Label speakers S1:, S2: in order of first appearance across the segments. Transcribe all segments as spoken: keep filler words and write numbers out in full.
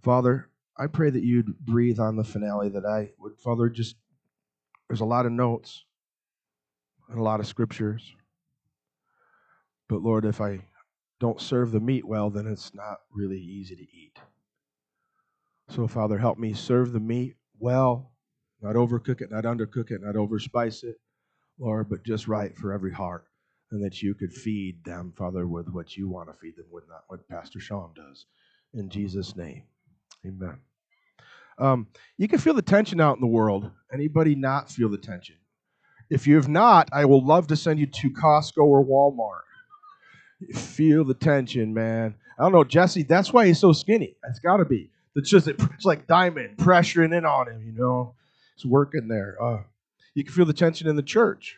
S1: Father, I pray that you'd breathe on the finale, that I would, Father, just, there's a lot of notes and a lot of scriptures. But Lord, if I don't serve the meat well, then it's not really easy to eat. So, Father, help me serve the meat well, not overcook it, not undercook it, not overspice it, Lord, but just right for every heart. And that you could feed them, Father, with what you want to feed them with, not what Pastor Sean does. In Jesus' name, amen. Um, you can feel the tension out in the world. Anybody not feel the tension? If you have not, I will love to send you to Costco or Walmart. Feel the tension, man. I don't know, Jesse, that's why he's so skinny. It's got to be. It's just, it's like diamond pressuring in on him, you know. It's working there. Uh, you can feel the tension in the church.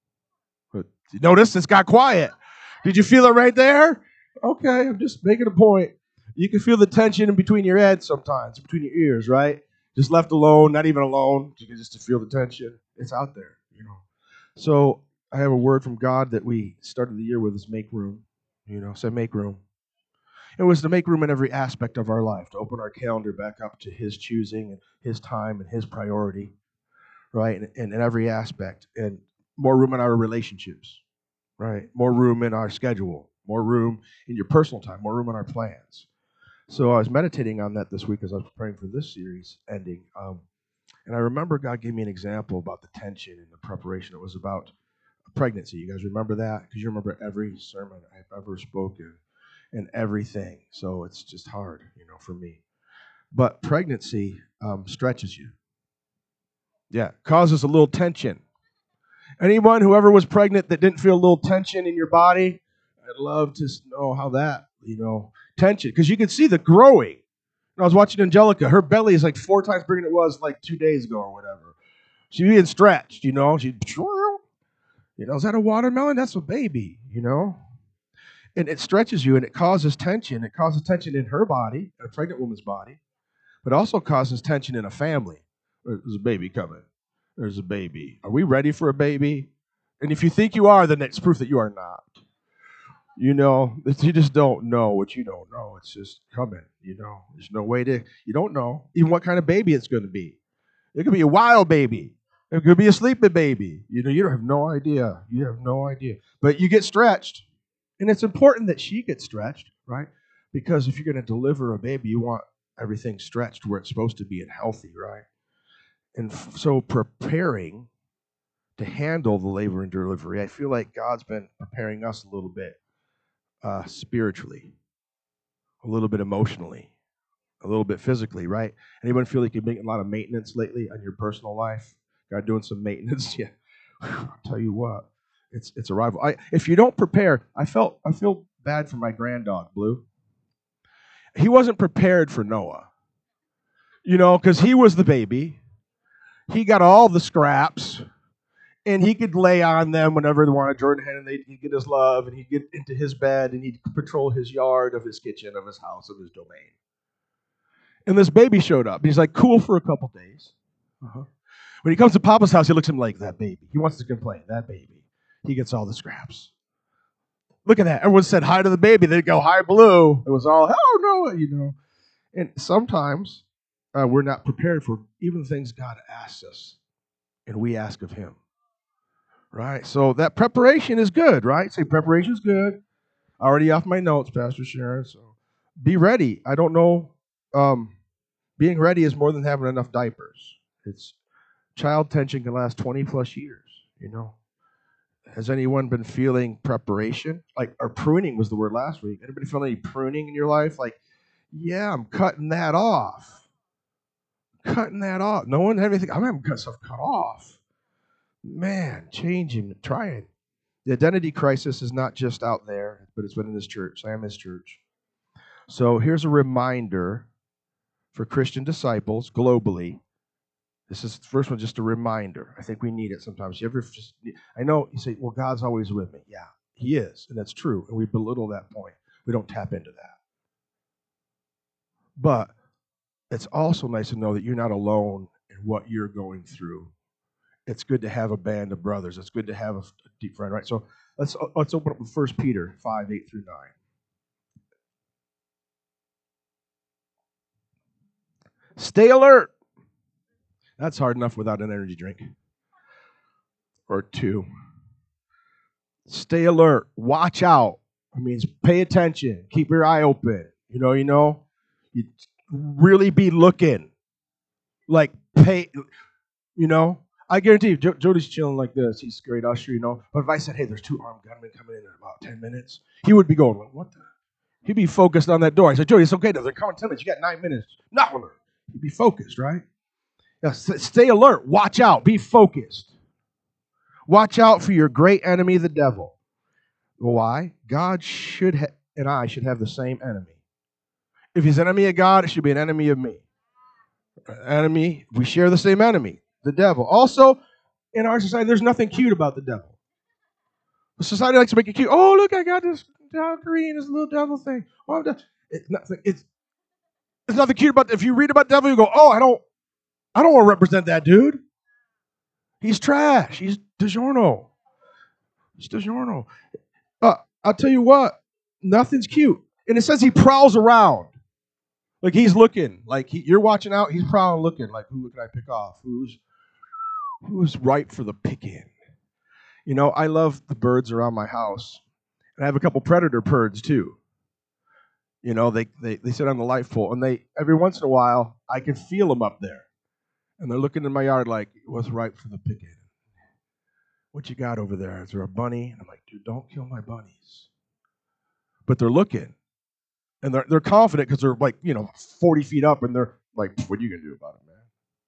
S1: But notice it's got quiet. Did you feel it right there? Okay, I'm just making a point. You can feel the tension in between your head sometimes, between your ears, right? Just left alone, not even alone, just to feel the tension. It's out there, you know. So I have a word from God that we started the year with is make room. You know, say make room. It was to make room in every aspect of our life, to open our calendar back up to His choosing and His time and His priority, right? In, in, in every aspect. And more room in our relationships, right? More room in our schedule, more room in your personal time, more room in our plans. So I was meditating on that this week as I was preparing for this series ending. Um, and I remember God gave me an example about the tension and the preparation. It was about pregnancy. You guys remember that? Because you remember every sermon I've ever spoken and everything. So it's just hard, you know, for me. But pregnancy um, stretches you. Yeah, causes a little tension. Anyone who ever was pregnant that didn't feel a little tension in your body, I'd love to know how that, you know, tension. Because you can see the growing. When I was watching Angelica, her belly is like four times bigger than it was like two days ago or whatever. She's being stretched, you know. She, you know, is that a watermelon? That's a baby, you know. And it stretches you and it causes tension. It causes tension in her body, a pregnant woman's body, but also causes tension in a family. There's a baby coming. There's a baby. Are we ready for a baby? And if you think you are, then it's proof that you are not. You know, you just don't know what you don't know. It's just coming, you know. There's no way to, you don't know even what kind of baby it's going to be. It could be a wild baby. It could be a sleeping baby. You know, you don't have no idea. You have no idea. But you get stretched. And it's important that she gets stretched, right? Because if you're going to deliver a baby, you want everything stretched where it's supposed to be and healthy, right? And f- so preparing to handle the labor and delivery, I feel like God's been preparing us a little bit uh, spiritually, a little bit emotionally, a little bit physically, right? Anyone feel like you're making a lot of maintenance lately on your personal life? God doing some maintenance? Yeah. I'll tell you what, it's it's a rival. I, if you don't prepare, I felt I feel bad for my granddog, Blue. He wasn't prepared for Noah, you know, because he was the baby. He got all the scraps, and he could lay on them whenever they wanted. Jordan had, and he'd get his love, and he'd get into his bed, and he'd patrol his yard, of his kitchen, of his house, of his domain. And this baby showed up. He's like cool for a couple days. Uh-huh. When he comes to Papa's house, he looks at him like, that baby. He wants to complain. That baby. He gets all the scraps. Look at that. Everyone said hi to the baby. They'd go, hi, Blue. It was all, oh, no, you know. And sometimes uh, we're not prepared for even things God asks us, and we ask of Him. Right? So that preparation is good, right? Say preparation is good. Already off my notes, Pastor Sharon. So be ready. I don't know. Um, being ready is more than having enough diapers. It's child tension can last twenty plus years, you know. Has anyone been feeling preparation? Like, or pruning was the word last week. Anybody feel any pruning in your life? Like, yeah, I'm cutting that off. Cutting that off. No one had anything. I'm having cut stuff cut off. Man, changing, trying. The identity crisis is not just out there, but it's within this church. I am His church. So here's a reminder for Christian disciples globally. This is the first one, just a reminder. I think we need it sometimes. You ever just, I know you say, well, God's always with me. Yeah, He is, and that's true. And we belittle that point. We don't tap into that. But it's also nice to know that you're not alone in what you're going through. It's good to have a band of brothers. It's good to have a deep friend, right? So let's let's open up with First Peter five, eight through nine. Stay alert. That's hard enough without an energy drink or two. Stay alert. Watch out. It means pay attention. Keep your eye open. You know, you know, you really be looking. Like pay, you know. I guarantee you, Jody's chilling like this. He's a great usher, you know. But if I said, hey, there's two armed gunmen coming in in about ten minutes, he would be going, like, what the? He'd be focused on that door. I said, Jody, it's okay. They're coming ten minutes. You got nine minutes. Not on her. He'd be focused, right? Yeah, stay alert. Watch out. Be focused. Watch out for your great enemy, the devil. Why? God should ha- and I should have the same enemy. If he's an enemy of God, it should be an enemy of me. Enemy, we share the same enemy, the devil. Also, in our society, there's nothing cute about the devil. The society likes to make it cute. Oh, look, I got this Valkyrie and this little devil thing. Oh, it's, nothing, it's, it's nothing cute about it. If you read about the devil, you go, oh, I don't, I don't want to represent that dude. He's trash. He's DiGiorno. He's DiGiorno. Uh, I'll tell you what, nothing's cute. And it says he prowls around. Like he's looking. Like he, you're watching out, he's prowling looking. Like, who can I pick off? Who's who's ripe for the picking? You know, I love the birds around my house. And I have a couple predator birds too. You know, they, they, they sit on the light pole. And they every once in a while, I can feel them up there. And they're looking in my yard like, what's ripe for the picking? What you got over there? Is there a bunny? And I'm like, dude, don't kill my bunnies. But they're looking. And they're they're confident because they're like, you know, forty feet up, and they're like, what are you going to do about it, man?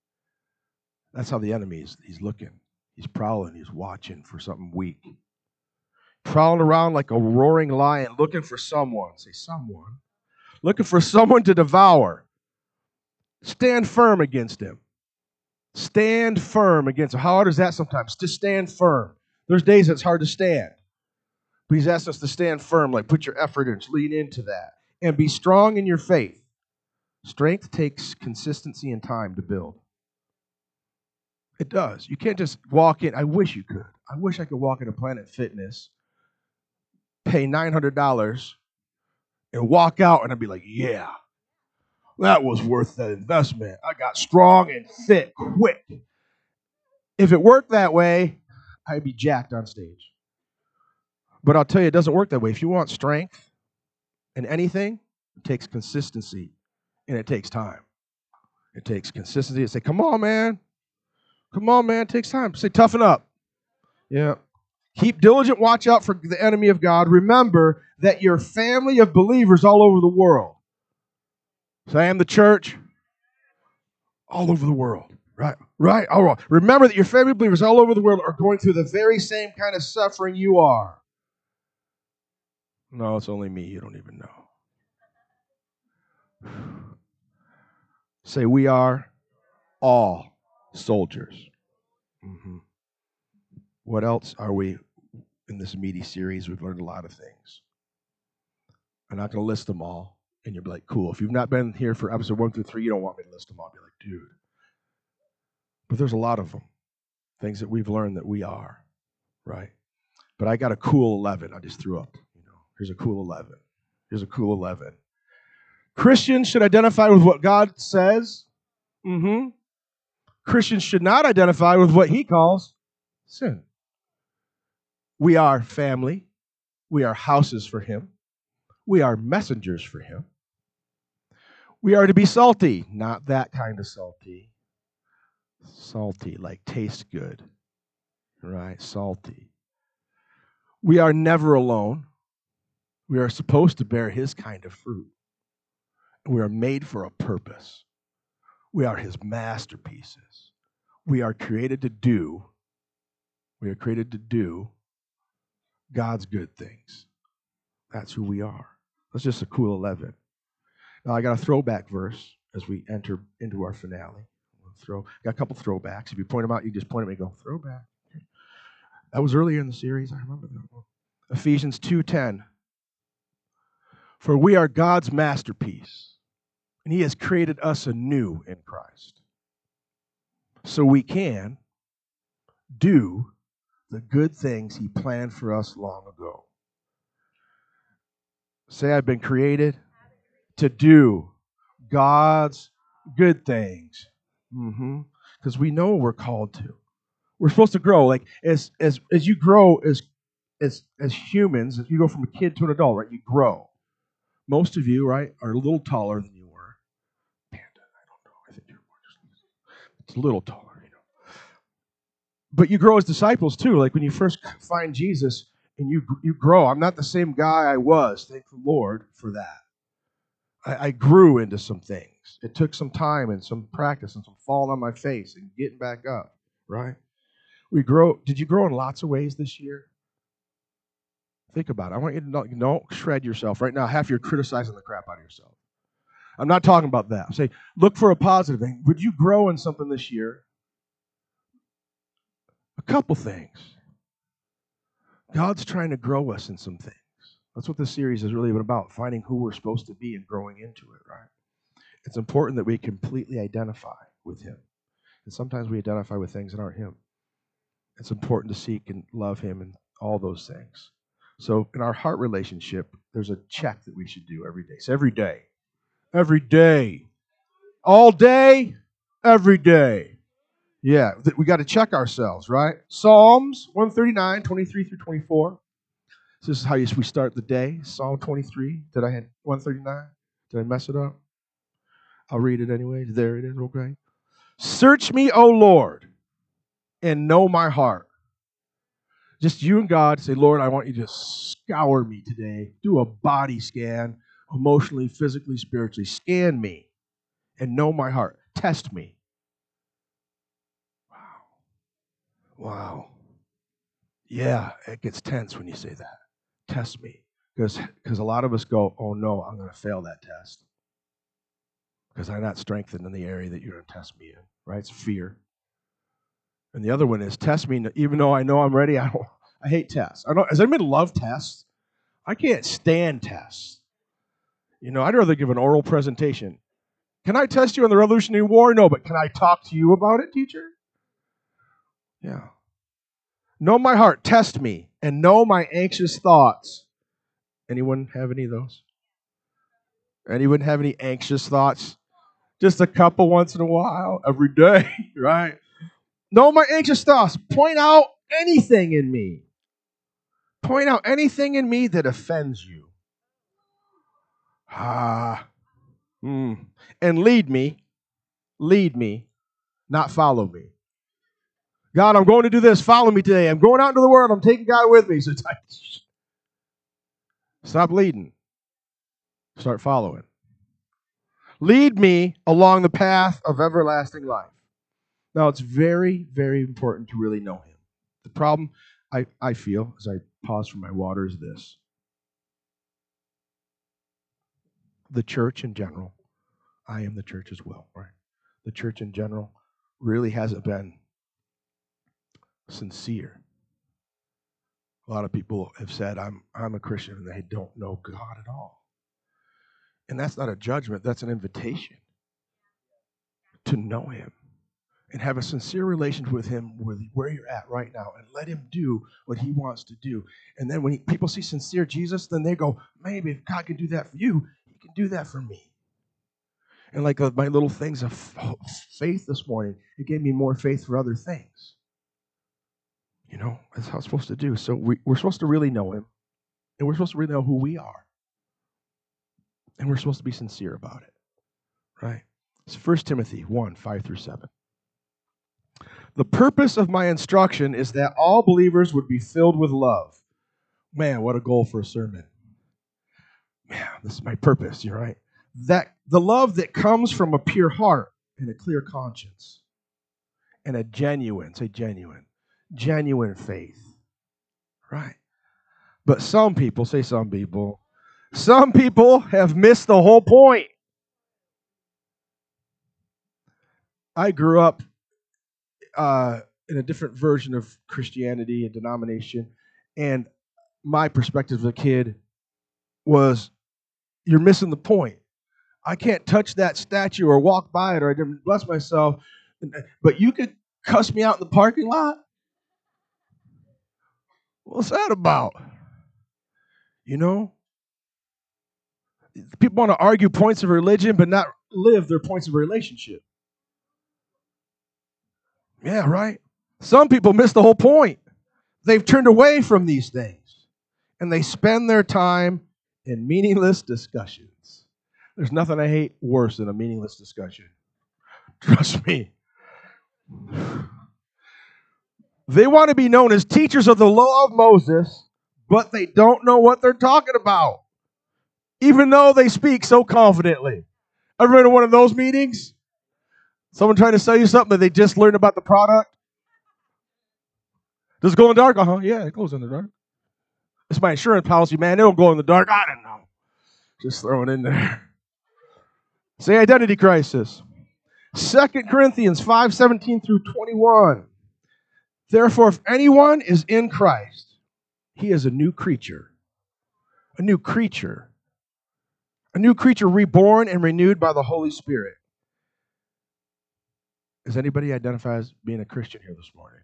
S1: That's how the enemy is. He's looking. He's prowling. He's watching for something weak. Prowling around like a roaring lion, looking for someone. Say, someone. Looking for someone to devour. Stand firm against him. Stand firm against him. How hard is that sometimes? To stand firm. There's days it's hard to stand. But he's asked us to stand firm, like put your effort in, lean into that. And be strong in your faith. Strength takes consistency and time to build. It does. You can't just walk in. I wish you could. I wish I could walk into Planet Fitness, pay nine hundred dollars, and walk out, and I'd be like, yeah, that was worth that investment. I got strong and fit quick. If it worked that way, I'd be jacked on stage. But I'll tell you, it doesn't work that way. If you want strength in anything, it takes consistency, and it takes time. It takes consistency. Say, come on, man. Come on, man. It takes time. Say, toughen up. Yeah. Keep diligent watch out for the enemy of God. Remember that your family of believers all over the world. Say, I am the church all over the world. Right, right. All right. Remember that your family of believers all over the world are going through the very same kind of suffering you are. No, it's only me. You don't even know. Say, we are all soldiers. Mm-hmm. What else are we in this meaty series? We've learned a lot of things. I'm not going to list them all. And you'll be like, cool. If you've not been here for episode one through three, you don't want me to list them all. I'll be like, dude. But there's a lot of them. Things that we've learned that we are, right? But I got a cool eleven. I just threw up. You know, here's a cool eleven. Here's a cool eleven. Christians should identify with what God says. Mm-hmm. Christians should not identify with what he calls sin. We are family. We are houses for him. We are messengers for him. We are to be salty, not that kind of salty. Salty, like tastes good, right? Salty. We are never alone. We are supposed to bear his kind of fruit. We are made for a purpose. We are his masterpieces. We are created to do, we are created to do God's good things. That's who we are. That's just a cool eleven. Now I got a throwback verse as we enter into our finale. Throw, got a couple throwbacks. If you point them out, you just point at me and go, throwback. That was earlier in the series. I remember that one. Ephesians two ten. For we are God's masterpiece, and he has created us anew in Christ. So we can do the good things he planned for us long ago. Say, I've been created to do God's Good things. Mm-hmm. Because we know we're called to. We're supposed to grow. Like as as as you grow as as as humans, if you go from a kid to an adult, right? You grow. Most of you, right, are a little taller than you were. Panda, I don't know. I think you're more just it's a little taller, you know. But you grow as disciples too. Like when you first find Jesus and you you grow. I'm not the same guy I was. Thank the Lord for that. I, I grew into some things. It took some time and some practice and some falling on my face and getting back up, right? We grow. Did you grow in lots of ways this year? Think about it. I want you to know, don't shred yourself. Right now, half you're criticizing the crap out of yourself. I'm not talking about that. I'm saying look for a positive thing. Would you grow in something this year? A couple things. God's trying to grow us in some things. That's what this series is really about, finding who we're supposed to be and growing into it, right? It's important that we completely identify with Him. And sometimes we identify with things that aren't Him. It's important to seek and love Him and all those things. So in our heart relationship, there's a check that we should do every day. So every day. Every day. All day, every day. Yeah, we got to check ourselves, right? Psalms one thirty-nine, twenty-three through twenty-four. So this is how we start the day. Psalm twenty-three. Did I hit one thirty-nine? Did I mess it up? I'll read it anyway. There it is, okay? Search me, O Lord, and know my heart. Just you and God say, Lord, I want you to scour me today. Do a body scan, emotionally, physically, spiritually. Scan me and know my heart. Test me. Wow. Wow. Yeah, it gets tense when you say that. Test me. Because because a lot of us go, oh no, I'm going to fail that test. Because I'm not strengthened in the area that you're going to test me in. Right? It's fear. And the other one is test me, even though I know I'm ready. I don't. I hate tests. I don't. Does anybody love tests? I can't stand tests. You know, I'd rather give an oral presentation. Can I test you on the Revolutionary War? No, but can I talk to you about it, teacher? Yeah. Know my heart, test me, and know my anxious thoughts. Anyone have any of those? Anyone have any anxious thoughts? Just a couple once in a while, every day, right? Know my anxious thoughts. Point out anything in me. Point out anything in me that offends you. Ah. Mm. And lead me. Lead me, not follow me. God, I'm going to do this. Follow me today. I'm going out into the world. I'm taking God with me. So stop leading. Start following. Lead me along the path of everlasting life. Now, it's very, very important to really know Him. The problem I, I feel as I pause for my water is this. The church in general, I am the church as well, right? The church in general really hasn't been sincere. A lot of people have said, I'm, I'm a Christian, and they don't know God at all. And that's not a judgment, that's an invitation to know Him and have a sincere relationship with Him with where you're at right now and let Him do what He wants to do. And then when he, people see sincere Jesus, then they go, maybe if God can do that for you, He can do that for me. And like uh, my little things of faith this morning, it gave me more faith for other things. You know, that's how it's supposed to do. So we, we're supposed to really know Him, and we're supposed to really know who we are. And we're supposed to be sincere about it, right? It's First Timothy one, five through seven. The purpose of my instruction is that all believers would be filled with love. Man, what a goal for a sermon. Man, this is my purpose, you're right. That the love that comes from a pure heart and a clear conscience and a genuine, say genuine, genuine faith, right? But some people, say some people, some people have missed the whole point. I grew up uh, in a different version of Christianity and denomination, and my perspective as a kid was, you're missing the point. I can't touch that statue or walk by it or I didn't bless myself, but you could cuss me out in the parking lot? What's that about? You know? People want to argue points of religion, but not live their points of relationship. Yeah, right? Some people miss the whole point. They've turned away from these things, and they spend their time in meaningless discussions. There's nothing I hate worse than a meaningless discussion. Trust me. They want to be known as teachers of the law of Moses, but they don't know what they're talking about, even though they speak so confidently. Ever been to one of those meetings? Someone trying to sell you something that they just learned about the product? Does it glow in the dark? Uh-huh, yeah, it glows in the dark. It's my insurance policy, man. It don't glow in the dark. I don't know. Just throw it in there. Say identity crisis. Second Corinthians five seventeen through twenty-one. Therefore, if anyone is in Christ, he is a new creature. A new creature. A new creature reborn and renewed by the Holy Spirit. Does anybody identify as being a Christian here this morning?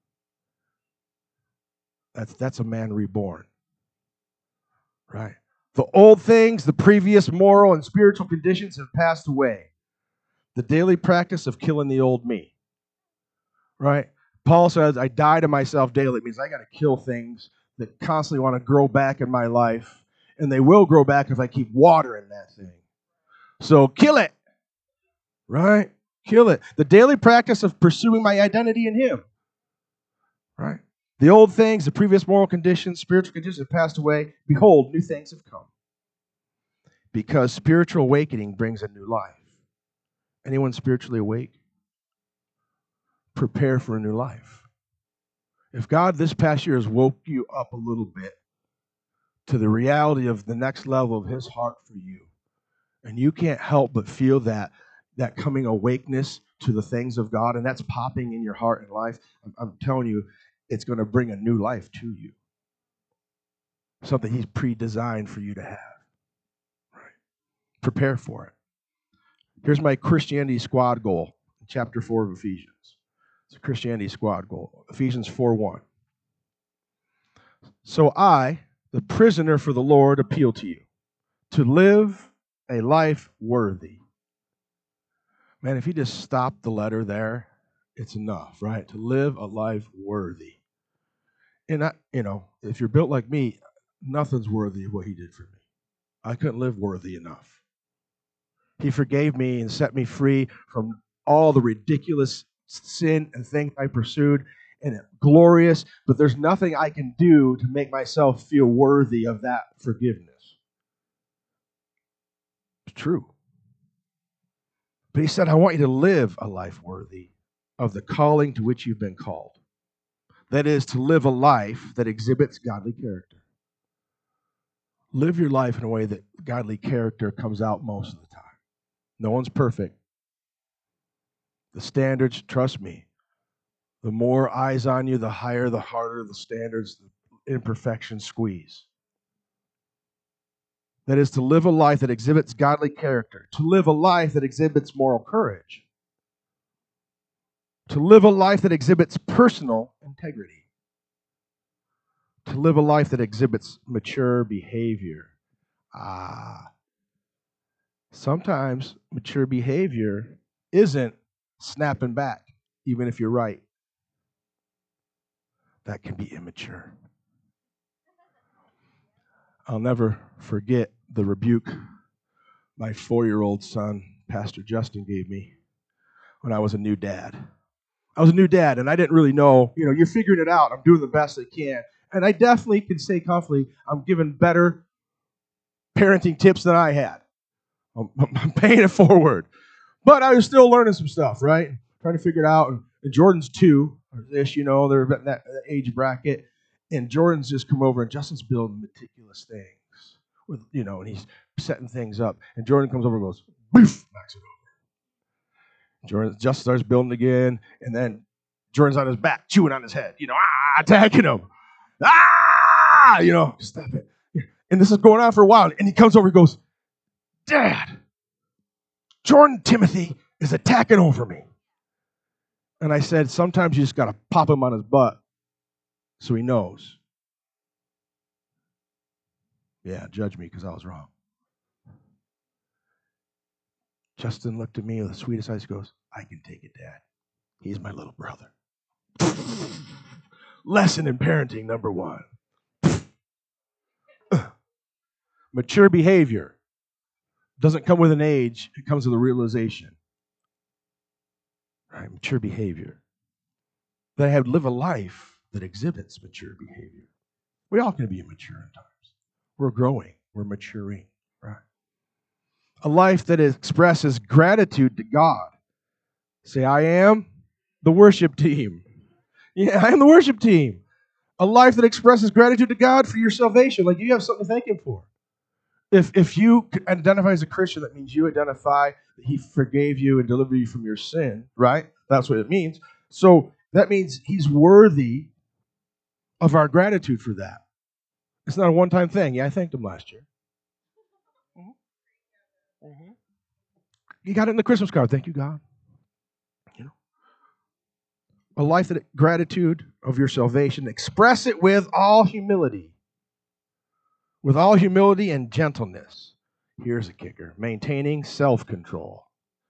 S1: That's, that's a man reborn. Right? The old things, the previous moral and spiritual conditions have passed away. The daily practice of killing the old me. Right? Paul says, I die to myself daily. It means I got to kill things that constantly want to grow back in my life. And they will grow back if I keep watering that thing. So kill it. Right? Kill it. The daily practice of pursuing my identity in Him. Right? The old things, the previous moral conditions, spiritual conditions have passed away. Behold, new things have come. Because spiritual awakening brings a new life. Anyone spiritually awake? Prepare for a new life. If God this past year has woke you up a little bit to the reality of the next level of His heart for you, and you can't help but feel that, that coming awakeness to the things of God, and that's popping in your heart and life, I'm, I'm telling you, it's going to bring a new life to you. Something He's pre-designed for you to have. Right? Prepare for it. Here's my Christianity squad goal, chapter four of Ephesians. It's a Christianity squad goal, Ephesians four one. So I, the prisoner for the Lord, appeal to you to live a life worthy. Man, if you just stop the letter there, it's enough, right? To live a life worthy. And, I, you know, if you're built like me, nothing's worthy of what He did for me. I couldn't live worthy enough. He forgave me and set me free from all the ridiculous sin and things I pursued, and it's glorious, but there's nothing I can do to make myself feel worthy of that forgiveness. It's true. But He said, I want you to live a life worthy of the calling to which you've been called. That is, to live a life that exhibits godly character. Live your life in a way that godly character comes out most of the time. No one's perfect. The standards, trust me, the more eyes on you, the higher, the harder the standards, the imperfections squeeze. That is, to live a life that exhibits godly character, to live a life that exhibits moral courage, to live a life that exhibits personal integrity, to live a life that exhibits mature behavior. Ah, sometimes mature behavior isn't snapping back, even if you're right. That can be immature. I'll never forget the rebuke my four-year-old son, Pastor Justin, gave me when I was a new dad. I was a new dad, and I didn't really know, you know, you're figuring it out. I'm doing the best I can. And I definitely can say confidently, I'm giving better parenting tips than I had. I'm, I'm paying it forward. But I was still learning some stuff, right? Trying to figure it out. And, and Jordan's two, or this, you know, they're in that, that age bracket. And Jordan's just come over, and Justin's building meticulous things. With, you know, and he's setting things up. And Jordan comes over and goes, boof, knocks it over. Jordan just starts building again, and then Jordan's on his back, chewing on his head, you know, ah, attacking him. Ah, you know, stop it. And this is going on for a while, and he comes over and goes, Dad, Jordan Timothy is attacking over me. And I said, sometimes you just got to pop him on his butt so he knows. Yeah, judge me because I was wrong. Justin looked at me with the sweetest eyes. He goes, I can take it, Dad. He's my little brother. Lesson in parenting number one. Mature behavior doesn't come with an age. It comes with a realization. Right? Mature behavior. That I have to live a life that exhibits mature behavior. We all can be immature at times. We're growing. We're maturing. Right? A life that expresses gratitude to God. Say, I am the worship team. Yeah, I am the worship team. A life that expresses gratitude to God for your salvation. Like you have something to thank Him for. If if you identify as a Christian, that means you identify that He forgave you and delivered you from your sin, right? That's what it means. So that means He's worthy of our gratitude for that. It's not a one-time thing. Yeah, I thanked Him last year. Mm-hmm. Mm-hmm. You got it in the Christmas card. Thank you, God. You know, a life that gratitude of your salvation. Express it with all humility. With all humility and gentleness. Here's a kicker. Maintaining self-control.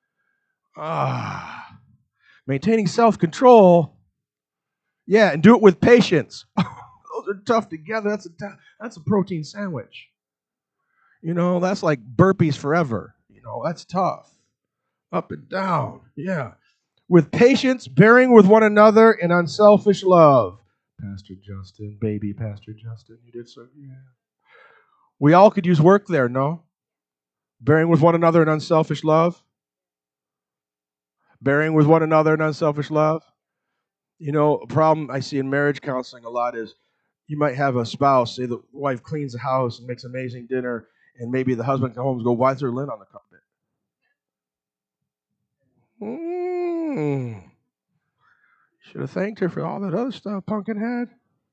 S1: Ah. Maintaining self-control. Yeah, and do it with patience. Those are tough together. That's a t- that's a protein sandwich. You know, that's like burpees forever. You know, that's tough. Up and down. Yeah. With patience, bearing with one another in unselfish love. Pastor Justin, baby Pastor Justin, you did so. Yeah. We all could use work there, no? Bearing with one another in unselfish love. Bearing with one another in unselfish love. You know, a problem I see in marriage counseling a lot is you might have a spouse, say the wife cleans the house and makes amazing dinner, and maybe the husband comes home and goes, why is there lint on the carpet? Mm. Should have thanked her for all that other stuff Pumpkin had.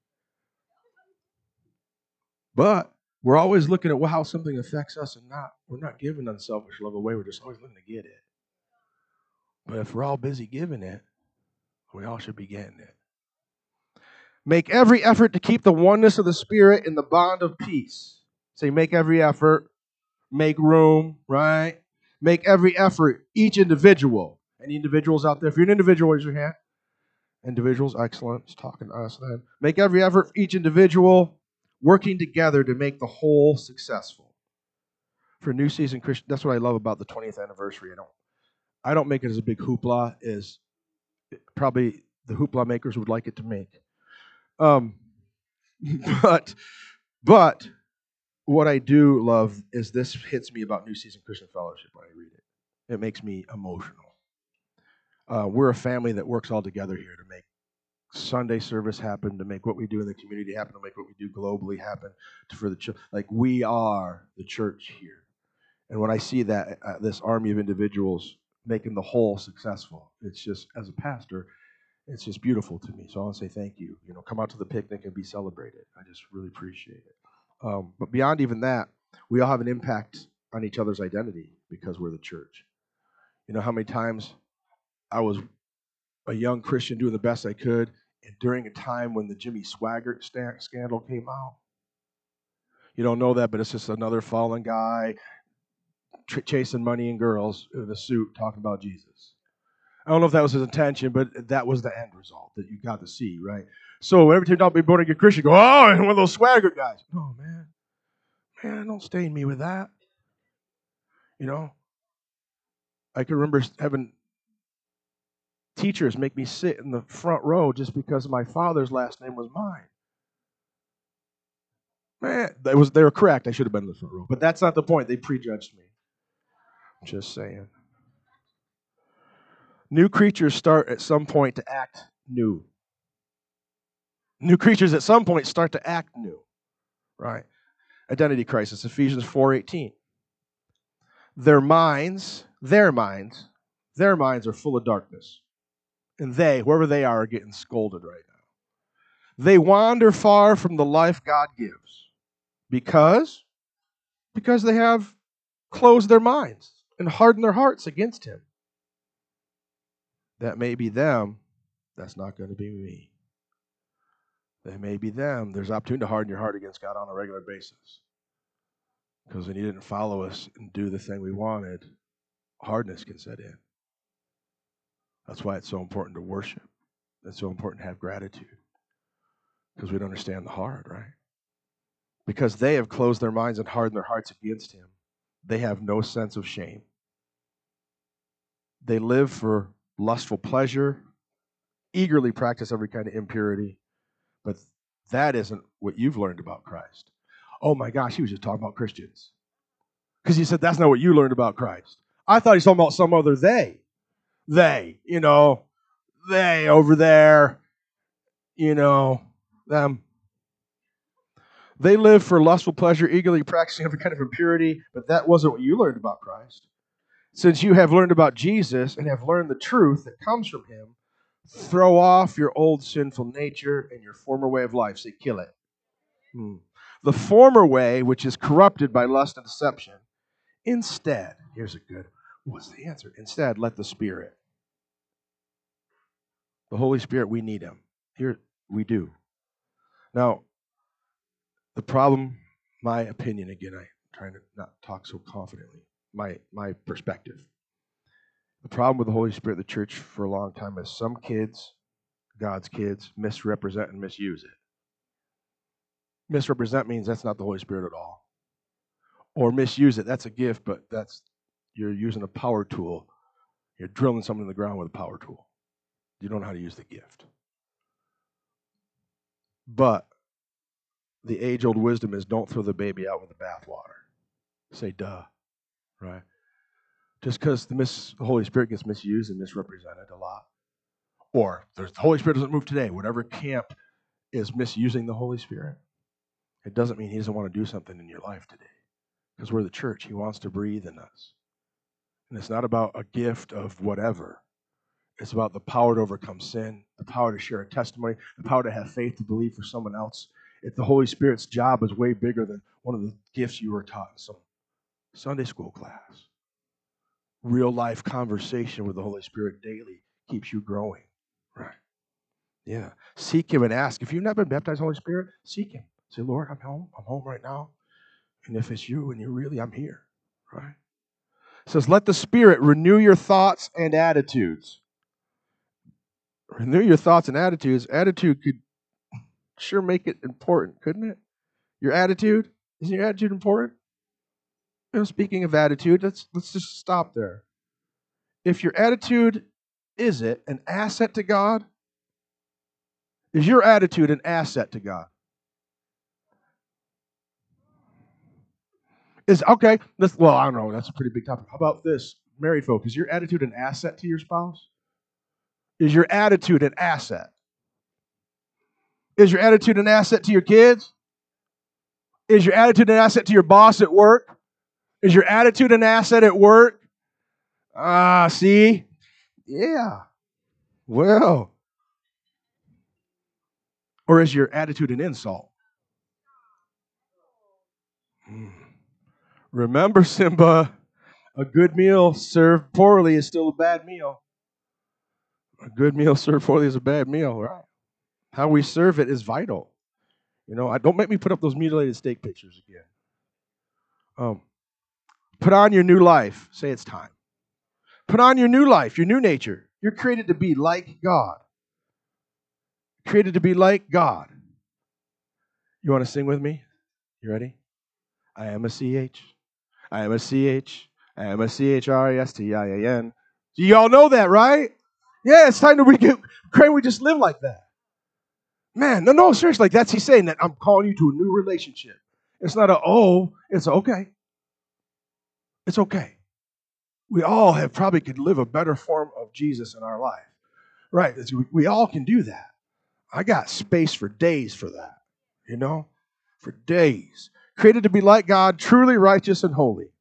S1: But we're always looking at how something affects us and not, we're not giving unselfish love away. We're just always looking to get it. But if we're all busy giving it, we all should be getting it. Make every effort to keep the oneness of the Spirit in the bond of peace. Say, make every effort. Make room, right? Make every effort, each individual. Any individuals out there? If you're an individual, raise your hand. Individuals, excellent. It's talking to us then. Make every effort, each individual, working together to make the whole successful. For New Season Christian, that's what I love about the twentieth anniversary. I don't, I don't make it as a big hoopla as probably the hoopla makers would like it to make. Um, but, but what I do love is this hits me about New Season Christian Fellowship when I read it. It makes me emotional. Uh, we're a family that works all together here to make Sunday service happen, to make what we do in the community happen, to make what we do globally happen to, for the church. Like, we are the church here. And when I see that, uh, this army of individuals making the whole successful, it's just, as a pastor, it's just beautiful to me. So I want to say thank you. You know, come out to the picnic and be celebrated. I just really appreciate it. Um, but beyond even that, we all have an impact on each other's identity because we're the church. You know how many times I was a young Christian doing the best I could, and during a time when the Jimmy Swaggart st- scandal came out, you don't know that, but it's just another fallen guy tr- chasing money and girls in a suit talking about Jesus. I don't know if that was his intention, but that was the end result that you got to see, right? So every time I'll be born again Christian, go, oh, and one of those Swaggart guys. No, man. Man, don't stain me with that. You know? I can remember having teachers make me sit in the front row just because my father's last name was mine. Man, they, was, they were correct. I should have been in the front row. But that's not the point. They prejudged me. Just saying. New creatures start at some point to act new. New creatures at some point start to act new. Right? Identity crisis, Ephesians four eighteen. Their minds, their minds, their minds are full of darkness. And they, wherever they are, are getting scolded right now. They wander far from the life God gives. Because? Because they have closed their minds and hardened their hearts against Him. That may be them. That's not going to be me. That may be them. There's opportunity to harden your heart against God on a regular basis. Because when He didn't follow us and do the thing we wanted, hardness can set in. That's why it's so important to worship. It's so important to have gratitude. Because we don't understand the hard, right? Because they have closed their minds and hardened their hearts against him. They have no sense of shame. They live for lustful pleasure, eagerly practice every kind of impurity. But that isn't what you've learned about Christ. Oh my gosh, he was just talking about Christians. Because he said, that's not what you learned about Christ. I thought he was talking about some other they. They, you know, they over there, you know, them. They live for lustful pleasure, eagerly practicing every kind of impurity, but that wasn't what you learned about Christ. Since you have learned about Jesus and have learned the truth that comes from him, throw off your old sinful nature and your former way of life. Say, kill it. Hmm. The former way, which is corrupted by lust and deception. Instead, here's a good, what's the answer? Instead, let the Spirit. The Holy Spirit, we need him. Here, we do. Now, the problem, my opinion, again, I'm trying to not talk so confidently, my, my perspective. The problem with the Holy Spirit, the church, for a long time is some kids, God's kids, misrepresent and misuse it. Misrepresent means that's not the Holy Spirit at all. Or misuse it, that's a gift, but that's you're using a power tool. You're drilling something in the ground with a power tool. You don't know how to use the gift. But the age-old wisdom is don't throw the baby out with the bathwater. Say, duh, right? Just because the, mis- the Holy Spirit gets misused and misrepresented a lot, or there's, the Holy Spirit doesn't move today, whatever camp is misusing the Holy Spirit, it doesn't mean he doesn't want to do something in your life today. Because we're the church. He wants to breathe in us. And it's not about a gift of whatever. It's about the power to overcome sin, the power to share a testimony, the power to have faith to believe for someone else. If the Holy Spirit's job is way bigger than one of the gifts you were taught in some Sunday school class. Real life conversation with the Holy Spirit daily keeps you growing. Right. Yeah. Seek him and ask. If you've not been baptized in the Holy Spirit, seek him. Say, Lord, I'm home. I'm home right now. And if it's you and you really, I'm here. Right. It says, let the Spirit renew your thoughts and attitudes. Renew your thoughts and attitudes. Attitude could sure make it important, couldn't it? Your attitude? Isn't your attitude important? You know, speaking of attitude, let's let's just stop there. If your attitude, is it an asset to God? Is your attitude an asset to God? Is okay, let's, well, I don't know, that's a pretty big topic. How about this? Married folk, is your attitude an asset to your spouse? Is your attitude an asset? Is your attitude an asset to your kids? Is your attitude an asset to your boss at work? Is your attitude an asset at work? Ah, uh, see? Yeah. Well. Or is your attitude an insult? Hmm. Remember, Simba, a good meal served poorly is still a bad meal. A good meal served poorly is a bad meal, right? How we serve it is vital. You know, I don't make me put up those mutilated steak pictures again. Um, put on your new life. Say it's time. Put on your new life, your new nature. You're created to be like God. Created to be like God. You want to sing with me? You ready? I am a C H. I am a C H. I am a C H R E S T I A N. Do you all know that, right? Yeah, it's time to we get, can't we just live like that? Man, no, no, seriously, like that's he's saying that I'm calling you to a new relationship. It's not a, oh, it's okay. It's okay. We all have probably could live a better form of Jesus in our life. Right, we, we all can do that. I got space for days for that, you know, for days. Created to be like God, truly righteous and holy.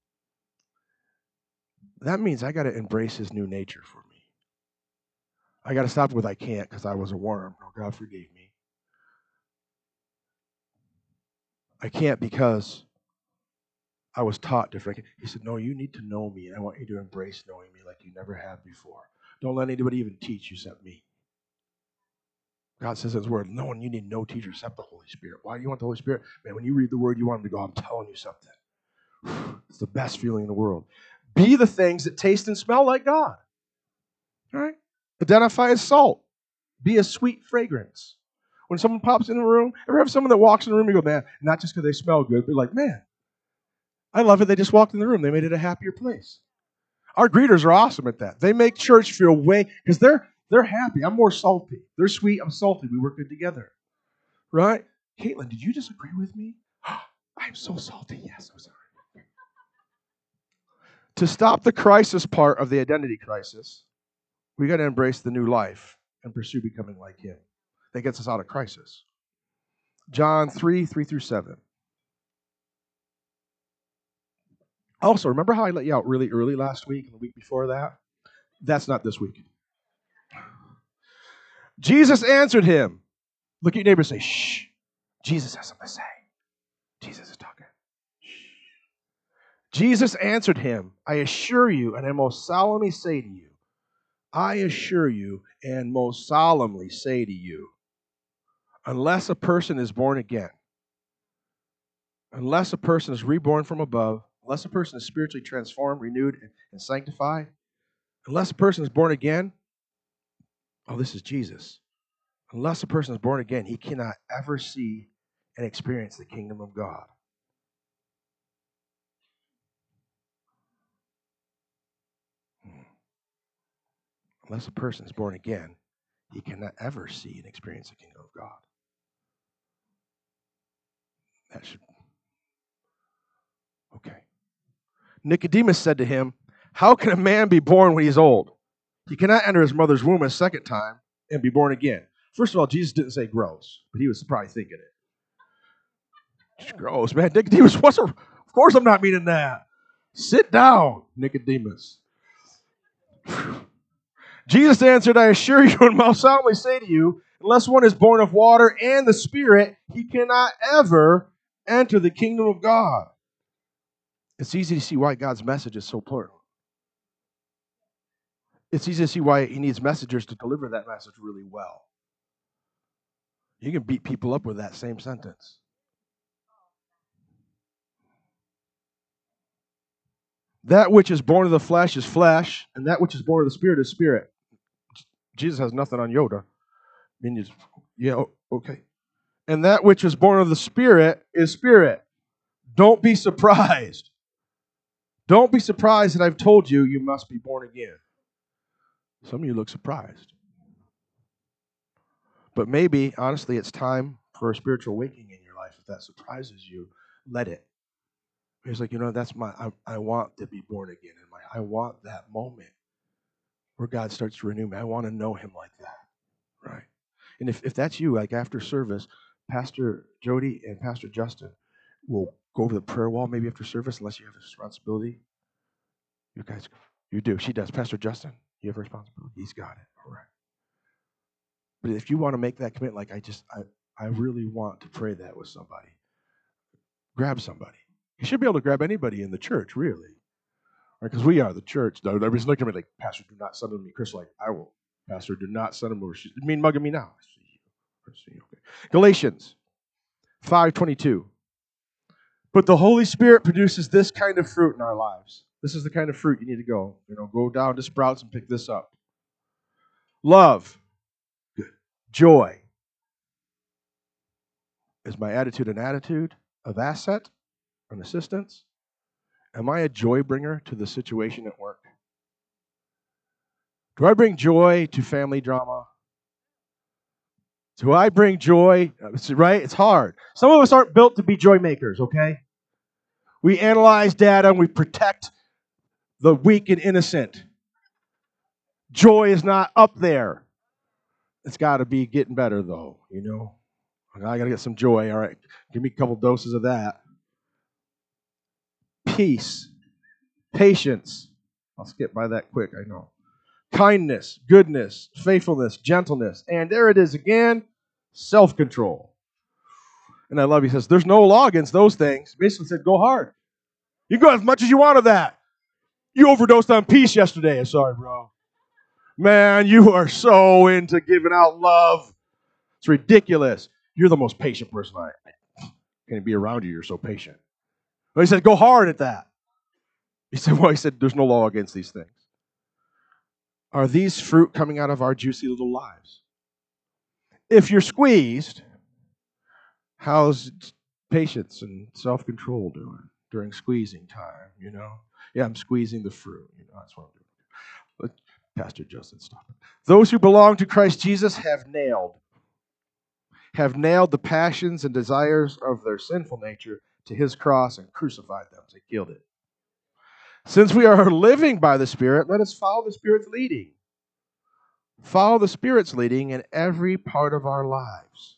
S1: That means I got to embrace his new nature for me. I got to stop with I can't because I was a worm. Oh, God forgave me. I can't because I was taught different. He said, no, you need to know me, and I want you to embrace knowing me like you never have before. Don't let anybody even teach you except me. God says in his word, no one, you need no teacher except the Holy Spirit. Why do you want the Holy Spirit? Man, when you read the word, you want him to go, I'm telling you something. It's the best feeling in the world. Be the things that taste and smell like God. All right? Identify as salt. Be a sweet fragrance. When someone pops in the room, ever have someone that walks in the room and you go, man, not just because they smell good, but like, man, I love it. They just walked in the room. They made it a happier place. Our greeters are awesome at that. They make church feel way, because they're they're happy. I'm more salty. They're sweet. I'm salty. We work good together. Right? Caitlin, did you disagree with me? I'm so salty. Yes, I'm sorry. To stop the crisis part of the identity crisis, we got to embrace the new life and pursue becoming like him. That gets us out of crisis. John three, three through seven. Also, remember how I let you out really early last week and the week before that? That's not this week. Jesus answered him. Look at your neighbor and say, shh. Jesus has something to say. Jesus is talking. Shh. Jesus answered him, I assure you, and I most solemnly say to you, I assure you, and most solemnly say to you, unless a person is born again, unless a person is reborn from above, unless a person is spiritually transformed, renewed, and sanctified, unless a person is born again, oh, this is Jesus. Unless a person is born again, he cannot ever see and experience the kingdom of God. Unless a person is born again, he cannot ever see and experience the kingdom of God. That should. Okay. Nicodemus said to him, how can a man be born when he's old? He cannot enter his mother's womb a second time and be born again. First of all, Jesus didn't say gross, but he was probably thinking it. It's gross, man. Nicodemus, what's a, of course I'm not meaning that. Sit down, Nicodemus. Jesus answered, I assure you and most solemnly say to you, unless one is born of water and the Spirit, he cannot ever enter the kingdom of God. It's easy to see why God's message is so important. It's easy to see why he needs messengers to deliver that message really well. You can beat people up with that same sentence. That which is born of the flesh is flesh, and that which is born of the Spirit is spirit. Jesus has nothing on Yoda. I mean, yeah, okay. And that which is born of the Spirit is spirit. Don't be surprised. Don't be surprised that I've told you you must be born again. Some of you look surprised. But maybe, honestly, it's time for a spiritual awakening in your life. If that surprises you, let it. He's like, you know, that's my, I, I want to be born again. In my, I want that moment where God starts to renew me. I want to know him like that, right? And if, if that's you, like after service, Pastor Jody and Pastor Justin will go over the prayer wall maybe after service, unless you have a responsibility. You guys, you do. She does. Pastor Justin, you have a responsibility. He's got it. All right. But if you want to make that commitment, like I just, I, I really want to pray that with somebody, grab somebody. You should be able to grab anybody in the church, really. Because right? We are the church. Everybody's looking at me like, Pastor, do not send them to me. Chris, like, I will. Pastor, do not send them over. She's mean mugging me now. I see you. I see you. Okay. Galatians five twenty-two. But the Holy Spirit produces this kind of fruit in our lives. This is the kind of fruit you need to go. You know, go down to Sprouts and pick this up. Love. Good. Joy. Is my attitude an attitude of asset, an assistance? Am I a joy bringer to the situation at work? Do I bring joy to family drama? Do I bring joy? Right? It's hard. Some of us aren't built to be joy makers, okay? We analyze data and we protect the weak and innocent. Joy is not up there. It's got to be getting better, though, you know? I got to get some joy. All right, give me a couple doses of that. Peace, patience. I'll skip by that quick, I know. Kindness, goodness, faithfulness, gentleness. And there it is again, self-control. And I love, he says, there's no law against those things. Basically said, go hard. You go as much as you want of that. You overdosed on peace yesterday. Sorry, bro. Man, you are so into giving out love. It's ridiculous. You're the most patient person I can't be around you. You're so patient. But he said, go hard at that. He said, well, he said, there's no law against these things. Are these fruit coming out of our juicy little lives? If you're squeezed, how's patience and self-control doing during squeezing time, you know? Yeah, I'm squeezing the fruit. You know, that's what I'm doing. But Pastor Justin, stop it. Those who belong to Christ Jesus have nailed, have nailed the passions and desires of their sinful nature to his cross and crucified them. They killed it. Since we are living by the Spirit, let us follow the Spirit's leading. Follow the Spirit's leading in every part of our lives.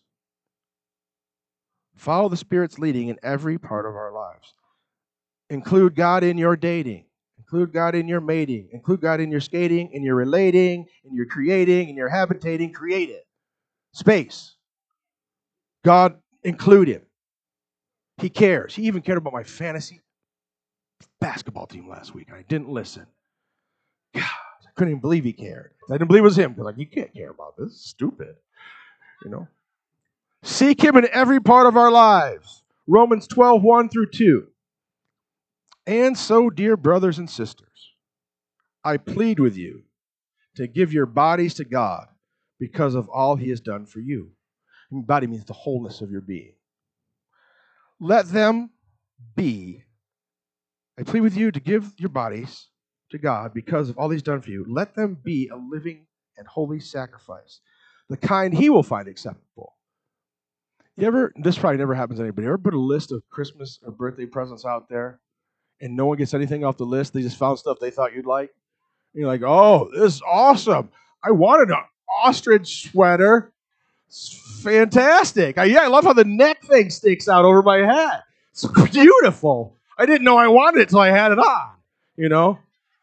S1: Follow the Spirit's leading in every part of our lives. Include God in your dating. Include God in your mating. Include God in your skating, in your relating, in your creating, in your habitating. Create it. Space. God, include him. He cares. He even cared about my fantasy basketball team last week. I didn't listen. God, I couldn't even believe he cared. I didn't believe it was him because, like, you can't care about this. It's stupid. You know? Seek him in every part of our lives. Romans twelve, one through two. And so, dear brothers and sisters, I plead with you to give your bodies to God because of all he has done for you. And body means the wholeness of your being. Let them be, I plead with you to give your bodies to God because of all he's done for you. Let them be a living and holy sacrifice, the kind he will find acceptable. You ever, this probably never happens to anybody, ever put a list of Christmas or birthday presents out there and no one gets anything off the list? They just found stuff they thought you'd like. And you're like, oh, this is awesome. I wanted an ostrich sweater. It's fantastic. I, yeah, I love how the neck thing sticks out over my head. It's beautiful. I didn't know I wanted it until I had it on. You know?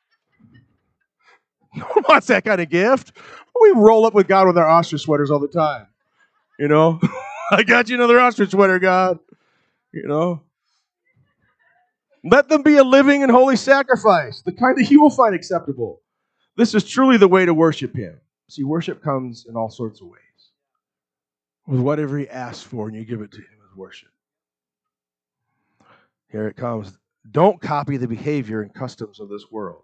S1: No one wants that kind of gift. We roll up with God with our ostrich sweaters all the time. You know? I got you another ostrich sweater, God. You know? Let them be a living and holy sacrifice, the kind that he will find acceptable. This is truly the way to worship him. See, worship comes in all sorts of ways. With whatever he asks for, and you give it to him as worship. Here it comes. Don't copy the behavior and customs of this world,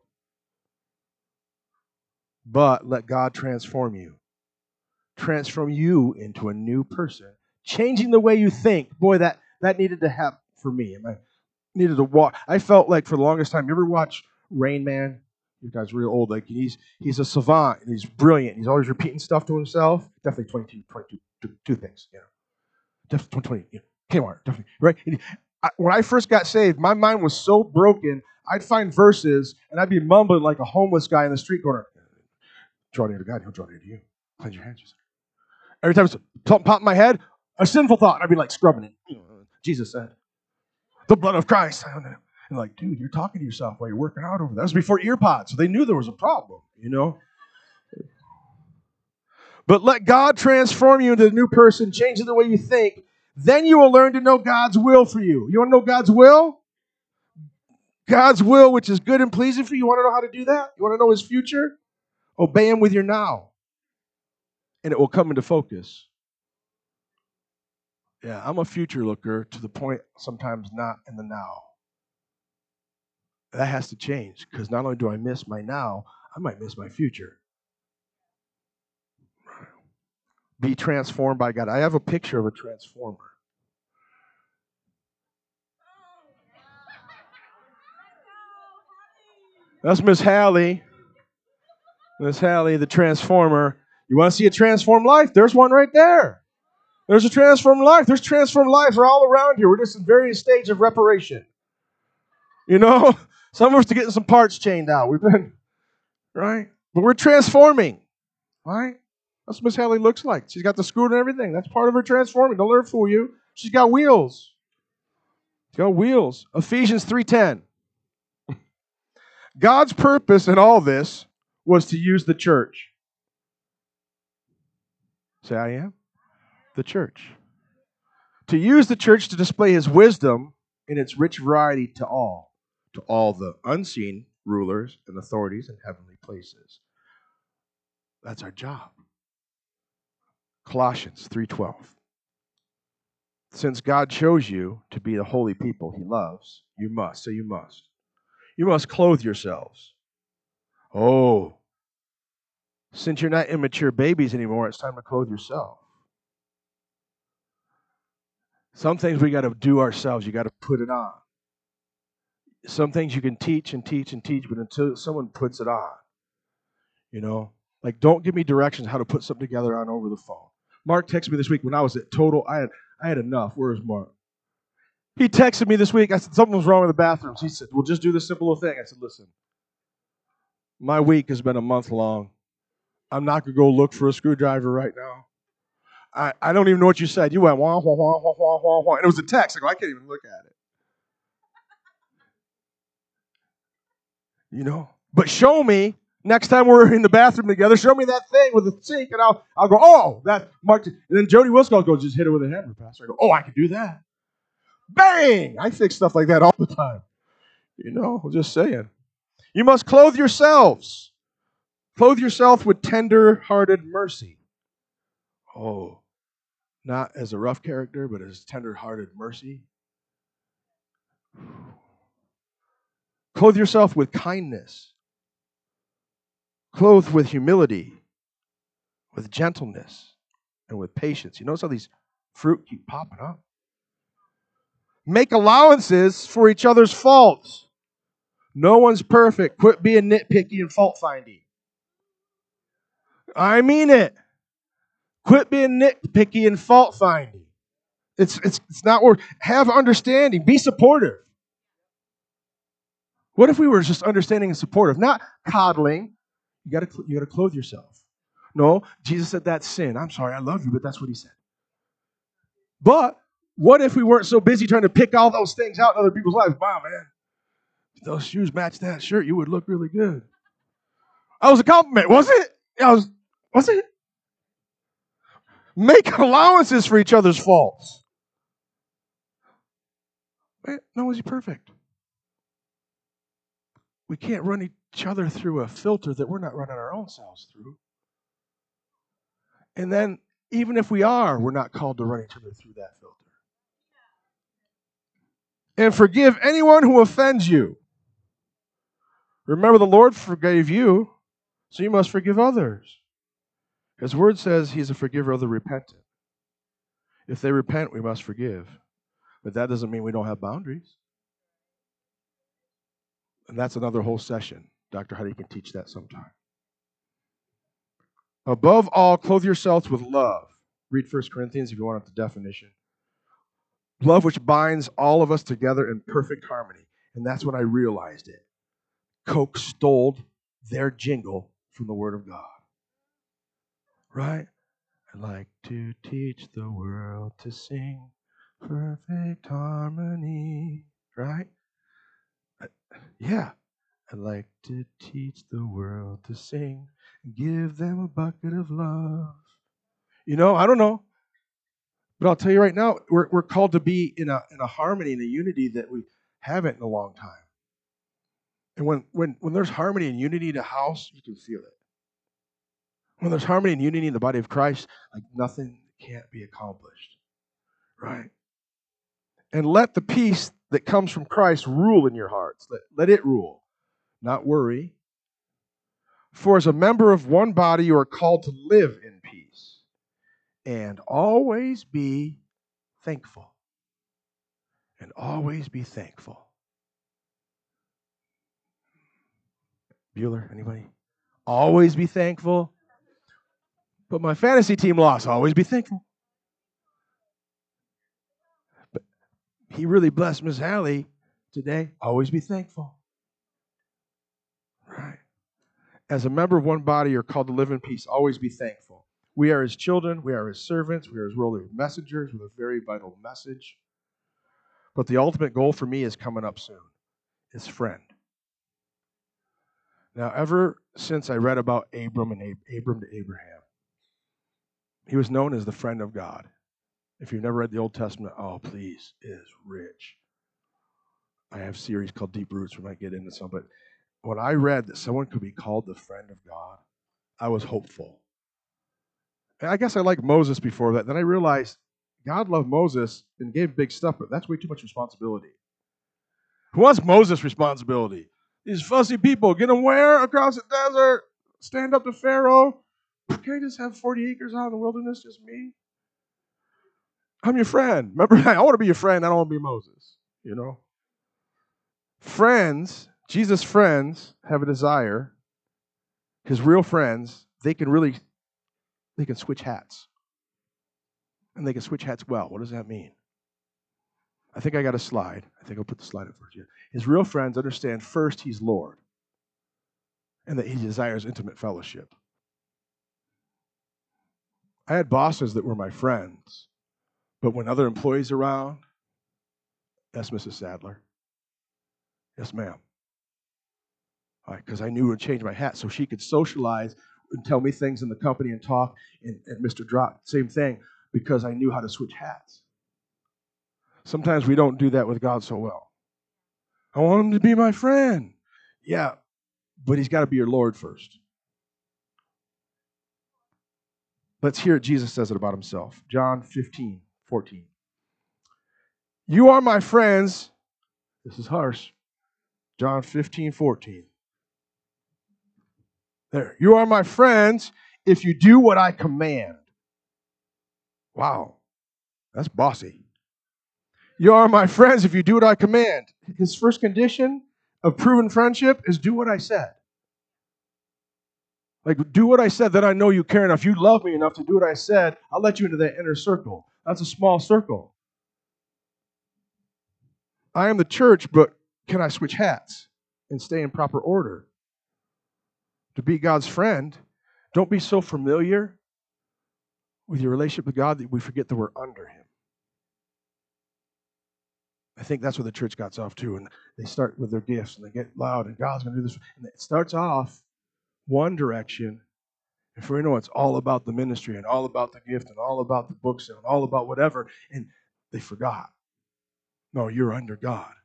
S1: but let God transform you. Transform you into a new person. Changing the way you think. Boy, that, that needed to happen for me. I needed to walk. I felt like for the longest time, you ever watch Rain Man? You guys are real old. Like he's he's a savant and he's brilliant. He's always repeating stuff to himself. Definitely twenty-two, twenty-two, two, two things. You know, definitely twenty. You know, Kmart, definitely right. And I, when I first got saved, my mind was so broken. I'd find verses and I'd be mumbling like a homeless guy in the street corner. Draw near to God, he'll draw near to you. Cleanse your hands. Every time something popped in my head, a sinful thought, I'd be like scrubbing it. Jesus said, "The blood of Christ." And like, dude, you're talking to yourself while you're working out over there. That was before earpods, so they knew there was a problem, you know. But let God transform you into a new person, changing the way you think. Then you will learn to know God's will for you. You want to know God's will? God's will, which is good and pleasing for you. You want to know how to do that? You want to know his future? Obey him with your now. And it will come into focus. Yeah, I'm a future looker to the point sometimes not in the now. That has to change because not only do I miss my now, I might miss my future. Be transformed by God. I have a picture of a transformer. That's Miss Hallie. Miss Hallie, the transformer. You want to see a transformed life? There's one right there. There's a transformed life. There's transformed lives are all around here. We're just in various stages of reparation. You know, some of us are getting some parts chained out. We've been, right? But we're transforming, right? That's what Miss Hallie looks like. She's got the screw and everything. That's part of her transforming. Don't let her fool you. She's got wheels. She's got wheels. Ephesians three ten. God's purpose in all this was to use the church. Say, I am the church. To use the church to display his wisdom in its rich variety to all, to all the unseen rulers and authorities in heavenly places. That's our job. Colossians three twelve. Since God chose you to be the holy people he loves, you must, so you must. You must clothe yourselves. Oh, since you're not immature babies anymore, it's time to clothe yourself. Some things we got to do ourselves. You got to put it on. Some things you can teach and teach and teach, but until someone puts it on, you know, like don't give me directions how to put something together on over the phone. Mark texted me this week when I was at total. I had I had enough. Where's Mark? He texted me this week. I said something was wrong with the bathrooms. He said, "Well, just do this simple little thing." I said, "Listen, my week has been a month long. I'm not gonna go look for a screwdriver right now. I, I don't even know what you said. You went wah wah wah wah wah wah wah, and it was a text. I go, I can't even look at it. You know, but show me next time we're in the bathroom together. Show me that thing with the sink, and I'll I'll go. Oh, that Mark. And then Jody Wilskos goes, just hit it with a hammer, Pastor. I go, oh, I can do that. Bang! I fix stuff like that all the time. You know, I'm just saying. You must clothe yourselves. Clothe yourself with tender-hearted mercy. Oh, not as a rough character, but as tender-hearted mercy. Clothe yourself with kindness. Clothe with humility, with gentleness, and with patience. You notice how these fruit keep popping up? Make allowances for each other's faults. No one's perfect. Quit being nitpicky and fault-finding. I mean it. Quit being nitpicky and fault-finding. It's, it's, it's not worth. Have understanding. Be supportive. What if we were just understanding and supportive, not coddling? You got to you got to clothe yourself. No, Jesus said that's sin. I'm sorry, I love you, but that's what he said. But what if we weren't so busy trying to pick all those things out in other people's lives? Wow, man, if those shoes match that shirt, you would look really good. That was a compliment, was it? I was, was it? Make allowances for each other's faults. Man, no one's perfect. We can't run each other through a filter that we're not running our own selves through. And then, even if we are, we're not called to run each other through that filter. And forgive anyone who offends you. Remember, the Lord forgave you, so you must forgive others. His word says he's a forgiver of the repentant. If they repent, we must forgive. But that doesn't mean we don't have boundaries. And that's another whole session. Doctor Heidi can teach that sometime. Above all, clothe yourselves with love. Read First Corinthians if you want the definition. Love which binds all of us together in perfect harmony. And that's when I realized it. Coke stole their jingle from the Word of God. Right? I like to teach the world to sing perfect harmony. Right? I, yeah. I like to teach the world to sing and give them a bucket of love. You know, I don't know. But I'll tell you right now, we're we're called to be in a in a harmony and a unity that we haven't in a long time. And when when when there's harmony and unity in a house, you can feel it. When there's harmony and unity in the body of Christ, like nothing can't be accomplished. Right? And let the peace that comes from Christ rule in your hearts. Let, let it rule, not worry. For as a member of one body, you are called to live in peace and always be thankful. And always be thankful. Bueller, anybody? Always be thankful. But my fantasy team lost. Always be thankful. But he really blessed Miss Hallie today. Always be thankful. Right. As a member of one body, you're called to live in peace. Always be thankful. We are his children. We are his servants. We are his royal messengers with a very vital message. But the ultimate goal for me is coming up soon. His friend. Now, ever since I read about Abram and Ab- Abram to Abraham, he was known as the friend of God. If you've never read the Old Testament, oh, please, it is rich. I have a series called Deep Roots. We might get into some, but when I read that someone could be called the friend of God, I was hopeful. And I guess I liked Moses before that. Then I realized God loved Moses and gave big stuff, but that's way too much responsibility. Who wants Moses' responsibility? These fussy people, get them where? Across the desert. Stand up to Pharaoh. Can I just have forty acres out in the wilderness, just me? I'm your friend. Remember, I want to be your friend. I don't want to be Moses, you know? Friends, Jesus' friends have a desire. His real friends, they can really, they can switch hats. And they can switch hats well. What does that mean? I think I got a slide. I think I'll put the slide up first. His real friends understand first he's Lord and that he desires intimate fellowship. I had bosses that were my friends, but when other employees are around, yes, Missus Sadler. Yes, ma'am. All right, because I knew it would change my hat so she could socialize and tell me things in the company and talk. And, and Mister Drop, same thing, because I knew how to switch hats. Sometimes we don't do that with God so well. I want him to be my friend. Yeah, but he's got to be your Lord first. Let's hear what Jesus says it about himself. John fifteen, fourteen. You are my friends. This is harsh. John fifteen, fourteen. There. You are my friends if you do what I command. Wow. That's bossy. You are my friends if you do what I command. His first condition of proven friendship is do what I said. Like, do what I said, then I know you care enough. You love me enough to do what I said. I'll let you into that inner circle. That's a small circle. I am the church, but can I switch hats and stay in proper order? To be God's friend, don't be so familiar with your relationship with God that we forget that we're under him. I think that's where the church got off to. And they start with their gifts and they get loud and God's going to do this. And it starts off one direction. And for you know, it's all about the ministry and all about the gift and all about the books and all about whatever. And they forgot. No, you're under God.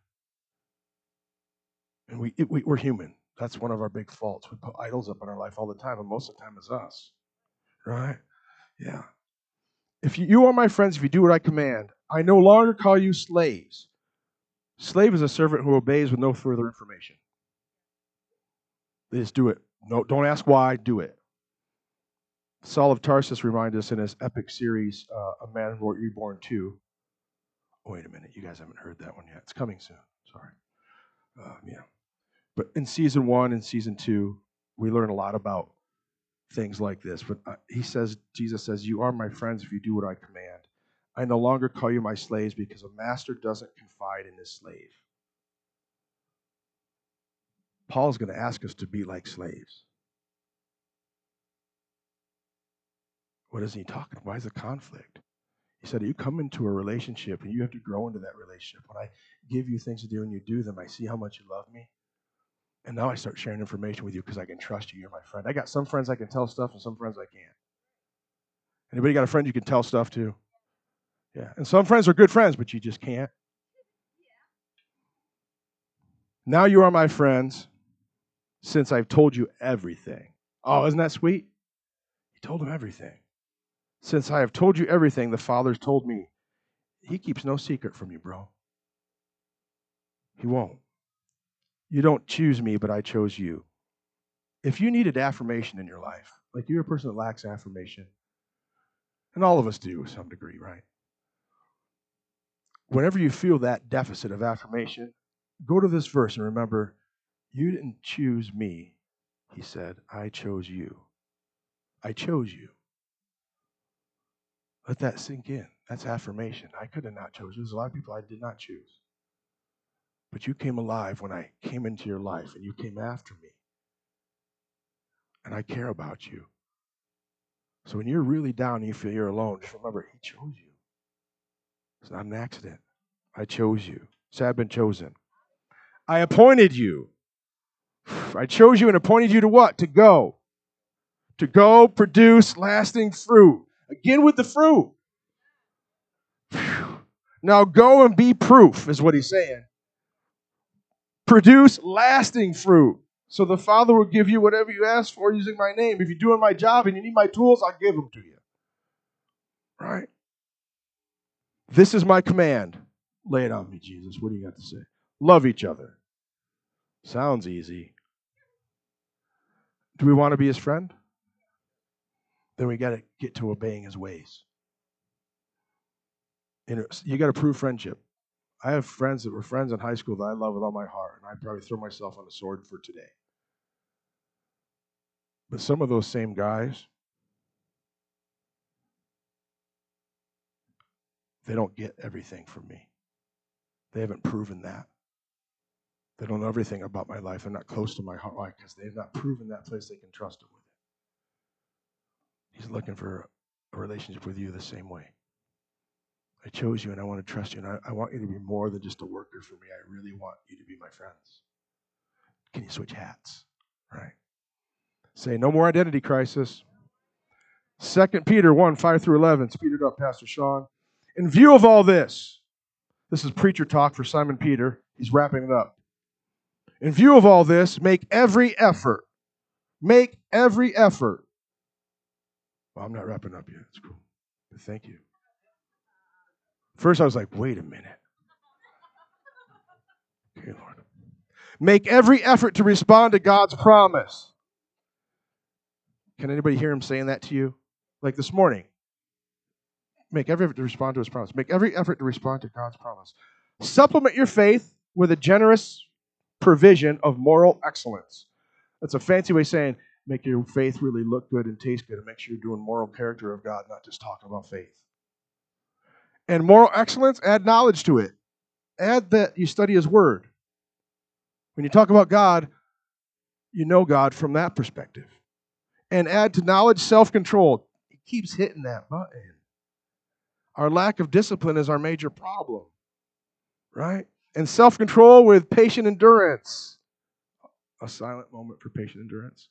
S1: And we, it, we, we're human. That's one of our big faults. We put idols up in our life all the time, and most of the time it's us. Right? Yeah. If you, you are my friends, if you do what I command, I no longer call you slaves. Slave is a servant who obeys with no further information. They just do it. No, don't ask why, do it. Saul of Tarsus reminds us in his epic series, uh, A Man Reborn two. Oh, wait a minute. You guys haven't heard that one yet. It's coming soon. Sorry. Uh, yeah. But in season one and season two, we learn a lot about things like this. But uh, he says, Jesus says, you are my friends if you do what I command. I no longer call you my slaves because a master doesn't confide in his slave. Paul's going to ask us to be like slaves. What is he talking? Why is the conflict? He said, you come into a relationship and you have to grow into that relationship. When I give you things to do and you do them, I see how much you love me. And now I start sharing information with you because I can trust you. You're my friend. I got some friends I can tell stuff and some friends I can't. Anybody got a friend you can tell stuff to? Yeah. And some friends are good friends, but you just can't. Now you are my friends since I've told you everything. Oh, isn't that sweet? He told him everything. Since I have told you everything the Father's told me. He keeps no secret from you, bro. He won't. You don't choose me, but I chose you. If you needed affirmation in your life, like you're a person that lacks affirmation, and all of us do to some degree, right? Whenever you feel that deficit of affirmation, go to this verse and remember, you didn't choose me, he said. I chose you. I chose you. Let that sink in. That's affirmation. I could have not chosen you. There's a lot of people I did not choose. But you came alive when I came into your life, and you came after me. And I care about you. So when you're really down and you feel you're alone, just remember, he chose you. It's not an accident. I chose you. Say, I've been chosen. I appointed you. I chose you and appointed you to what? To go. To go produce lasting fruit. Again with the fruit. Now go and be proof, is what he's saying. Produce lasting fruit. So the Father will give you whatever you ask for using my name. If you're doing my job and you need my tools, I'll give them to you. Right? This is my command. Lay it on me, Jesus. What do you got to say? Love each other. Sounds easy. Do we want to be his friend? Then we got to get to obeying his ways. And you got to prove friendship. I have friends that were friends in high school that I love with all my heart, and I'd probably throw myself on the sword for today. But some of those same guys, they don't get everything from me. They haven't proven that. They don't know everything about my life. They're not close to my heart. Why? Because they've not proven that place they can trust him with it. He's looking for a relationship with you the same way. I chose you and I want to trust you, and I, I want you to be more than just a worker for me. I really want you to be my friends. Can you switch hats? Right? Say, no more identity crisis. Second Peter one, five through eleven. Speed it up, Pastor Sean. In view of all this, this is preacher talk for Simon Peter. He's wrapping it up. In view of all this, make every effort. Make every effort. Well, I'm not wrapping up yet. It's cool. But thank you. First, I was like, wait a minute. Okay, Lord. Make every effort to respond to God's promise. Can anybody hear him saying that to you? Like this morning. Make every effort to respond to his promise. Make every effort to respond to God's promise. Supplement your faith with a generous provision of moral excellence. That's a fancy way of saying make your faith really look good and taste good, and make sure you're doing moral character of God, not just talking about faith. And moral excellence, add knowledge to it. Add that you study his word. When you talk about God, you know God from that perspective. And add to knowledge self-control. It keeps hitting that button. Our lack of discipline is our major problem, right? And self-control with patient endurance. A silent moment for patient endurance.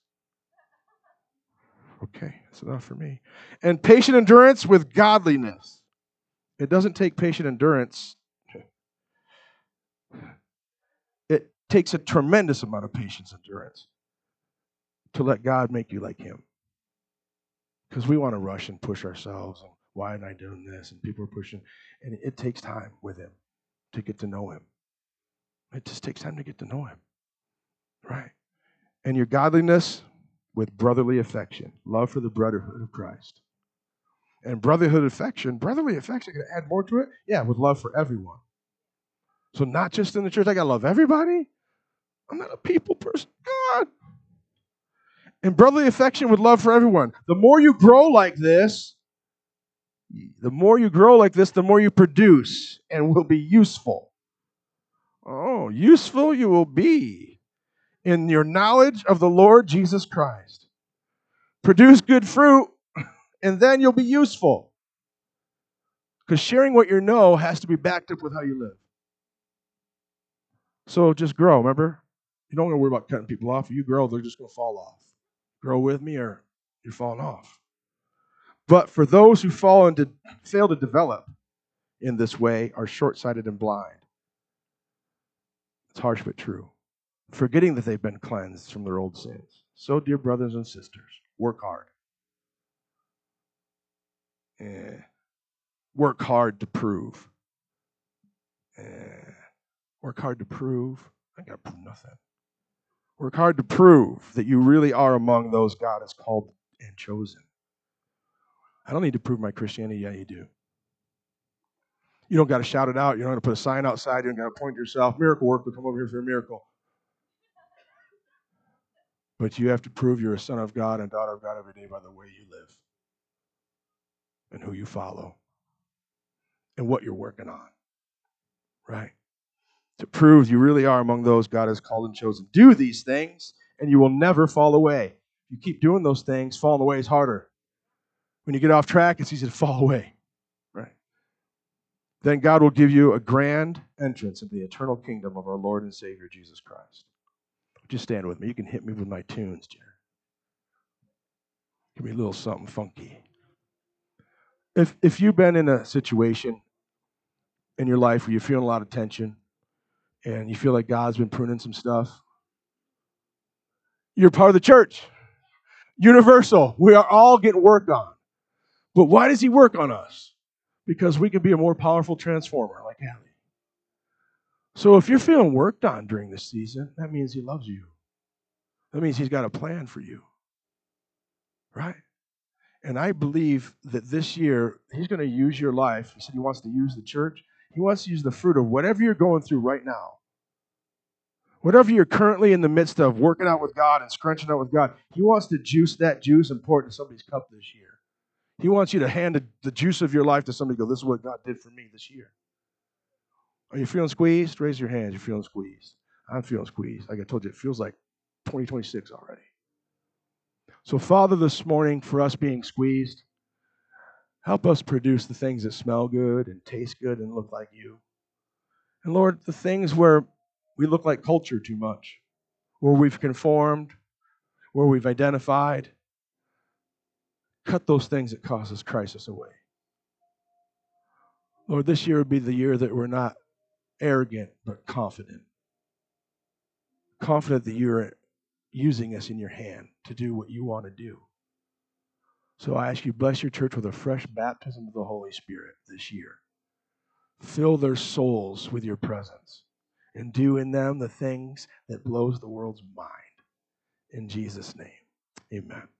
S1: Okay, that's enough for me. And patient endurance with godliness. It doesn't take patient endurance. It takes a tremendous amount of patience and endurance to let God make you like him. Because we want to rush and push ourselves. And why am I doing this? And people are pushing. And it takes time with him to get to know him. It just takes time to get to know him. Right? And your godliness with brotherly affection. Love for the brotherhood of Christ. And brotherhood affection, brotherly affection, can I add more to it? Yeah, with love for everyone. So not just in the church, I got to love everybody. I'm not a people person. God. And brotherly affection with love for everyone. The more you grow like this, the more you grow like this, the more you produce and will be useful. Oh, useful you will be in your knowledge of the Lord Jesus Christ. Produce good fruit, and then you'll be useful. Because sharing what you know has to be backed up with how you live. So just grow, remember? You don't want to worry about cutting people off. If you grow, they're just going to fall off. Grow with me or you're falling off. But for those who fall into, fail to develop in this way are short-sighted and blind. It's harsh but true. Forgetting that they've been cleansed from their old sins. So, dear brothers and sisters, work hard. Eh. Work hard to prove. Eh. Work hard to prove. I got to prove nothing. Work hard to prove that you really are among those God has called and chosen. I don't need to prove my Christianity. Yeah, you do. You don't got to shout it out. You don't have to put a sign outside. You don't got to point to yourself. Miracle work will come over here for a miracle. But you have to prove you're a son of God and daughter of God every day by the way you live and who you follow and what you're working on, right? To prove you really are among those God has called and chosen. Do these things, and you will never fall away. You keep doing those things, falling away is harder. When you get off track, it's easy to fall away, right? Then God will give you a grand entrance into the eternal kingdom of our Lord and Savior, Jesus Christ. Just stand with me. You can hit me with my tunes, Jared. Give me a little something funky. If if you've been in a situation in your life where you're feeling a lot of tension and you feel like God's been pruning some stuff, you're part of the church. Universal. We are all getting worked on. But why does he work on us? Because we can be a more powerful transformer like Hallie. So if you're feeling worked on during this season, that means he loves you. That means he's got a plan for you, right? And I believe that this year, he's going to use your life. He said he wants to use the church. He wants to use the fruit of whatever you're going through right now. Whatever you're currently in the midst of, working out with God and scrunching out with God, he wants to juice that juice and pour it into somebody's cup this year. He wants you to hand the juice of your life to somebody and go, this is what God did for me this year. Are you feeling squeezed? Raise your hands. You're feeling squeezed. I'm feeling squeezed. Like I told you, it feels like twenty twenty-six already. So, Father, this morning, for us being squeezed, help us produce the things that smell good and taste good and look like you. And Lord, the things where we look like culture too much, where we've conformed, where we've identified, cut those things that cause us crisis away. Lord, this year would be the year that we're not arrogant, but confident. Confident that you're using us in your hand to do what you want to do. So I ask you, bless your church with a fresh baptism of the Holy Spirit this year. Fill their souls with your presence and do in them the things that blows the world's mind. In Jesus' name, amen.